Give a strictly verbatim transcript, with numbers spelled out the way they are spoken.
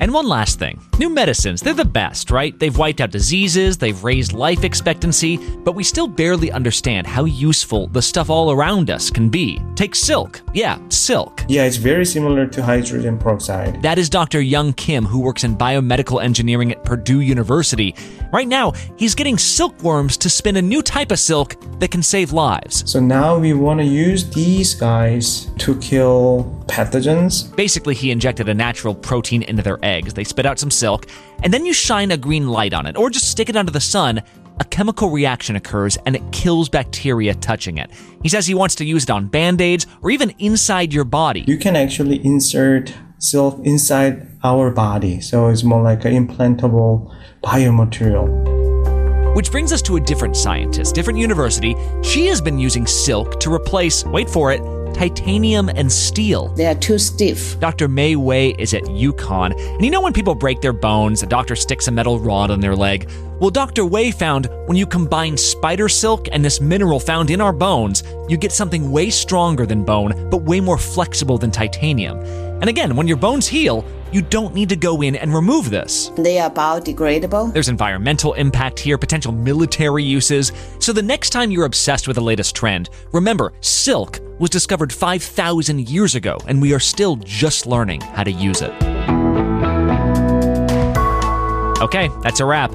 And one last thing. New medicines, they're the best, right? They've wiped out diseases, they've raised life expectancy, but we still barely understand how useful the stuff all around us can be. Take silk. Yeah, silk. Yeah, it's very similar to hydrogen peroxide. That is Doctor Young Kim, who works in biomedical engineering at Purdue University. Right now, he's getting silkworms to spin a new type of silk that can save lives. So now we want to use these guys to kill pathogens. Basically, he injected a natural protein into their eggs. They spit out some silk, and then you shine a green light on it, or just stick it under the sun. A chemical reaction occurs, and it kills bacteria touching it. He says he wants to use it on Band-Aids or even inside your body. You can actually insert silk inside our body, so it's more like an implantable biomaterial. Which brings us to a different scientist, different university. She has been using silk to replace, wait for it, titanium and steel. They are too stiff. Doctor Mei Wei is at UConn, and you know when people break their bones, a doctor sticks a metal rod on their leg? Well, Doctor Wei found when you combine spider silk and this mineral found in our bones, you get something way stronger than bone, but way more flexible than titanium. And again, when your bones heal, you don't need to go in and remove this. They are biodegradable. There's environmental impact here, potential military uses. So the next time you're obsessed with the latest trend, remember, silk was discovered five thousand years ago, and we are still just learning how to use it. Okay, that's a wrap.